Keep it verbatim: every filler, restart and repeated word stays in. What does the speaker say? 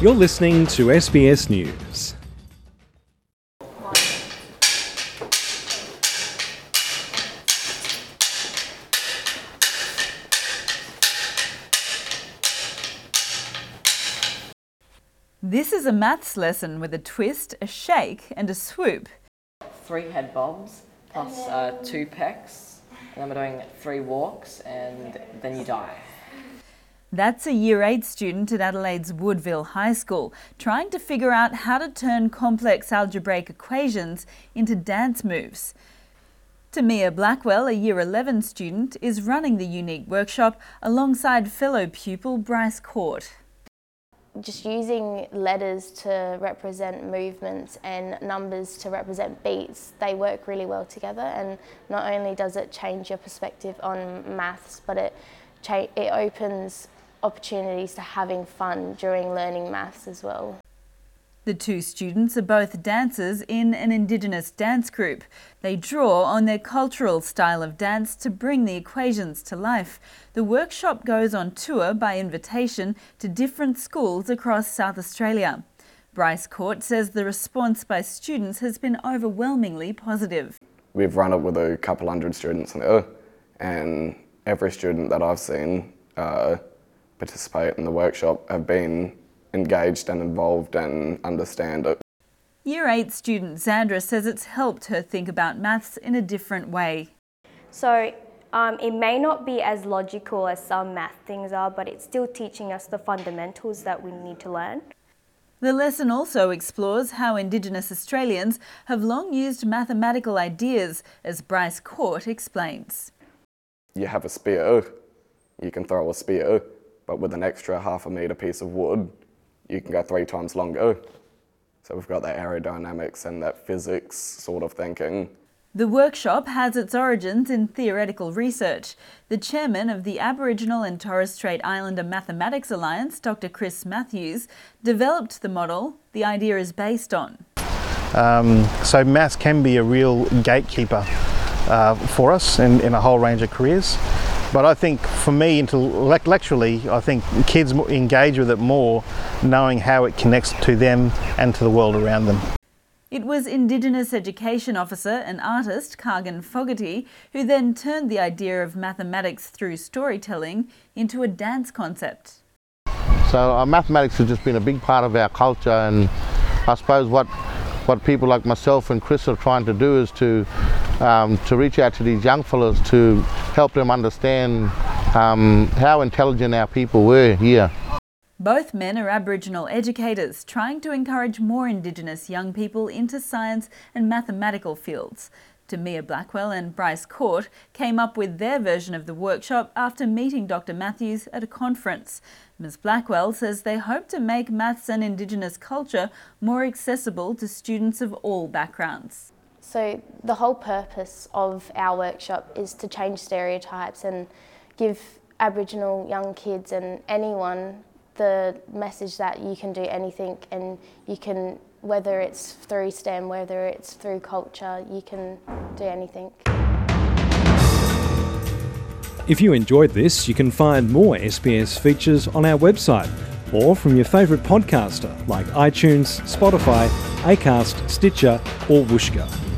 You're listening to S B S News. This is a maths lesson with a twist, a shake and a swoop. Three head bobs plus uh, two pecs, and then we're doing three walks and then you die. That's a year eight student at Adelaide's Woodville High School, trying to figure out how to turn complex algebraic equations into dance moves. Tamia Blackwell, a year eleven student, is running the unique workshop alongside fellow pupil Bryce Court. Just using letters to represent movements and numbers to represent beats, they work really well together, and not only does it change your perspective on maths, but it cha- it opens opportunities to having fun during learning maths as well. The two students are both dancers in an Indigenous dance group. They draw on their cultural style of dance to bring the equations to life. The workshop goes on tour by invitation to different schools across South Australia. Bryce Court says the response by students has been overwhelmingly positive. We've run it with a couple hundred students now, and every student that I've seen uh, participate in the workshop have been engaged and involved and understand it. Year eight student Zandra says it's helped her think about maths in a different way. So um, it may not be as logical as some math things are, but it's still teaching us the fundamentals that we need to learn. The lesson also explores how Indigenous Australians have long used mathematical ideas, as Bryce Court explains. You have a spear, you can throw a spear, but with an extra half a metre piece of wood, you can go three times longer. So we've got that aerodynamics and that physics sort of thinking. The workshop has its origins in theoretical research. The chairman of the Aboriginal and Torres Strait Islander Mathematics Alliance, Doctor Chris Matthews, developed the model the idea is based on. Um, so maths can be a real gatekeeper uh, for us in, in a whole range of careers. But I think for me, intellectually, I think kids engage with it more, knowing how it connects to them and to the world around them. It was Indigenous Education Officer and artist Cargan Fogarty who then turned the idea of mathematics through storytelling into a dance concept. So uh, mathematics has just been a big part of our culture, and I suppose what what people like myself and Chris are trying to do is to um, to reach out to these young fellas to help them understand um, how intelligent our people were here. Both men are Aboriginal educators trying to encourage more Indigenous young people into science and mathematical fields. Tamia Blackwell and Bryce Court came up with their version of the workshop after meeting Doctor Matthews at a conference. Miz Blackwell says they hope to make maths and Indigenous culture more accessible to students of all backgrounds. So the whole purpose of our workshop is to change stereotypes and give Aboriginal young kids and anyone the message that you can do anything, and you can, whether it's through STEM, whether it's through culture, you can do anything. If you enjoyed this, you can find more S B S features on our website or from your favourite podcaster like iTunes, Spotify, Acast, Stitcher or Whooshkaa.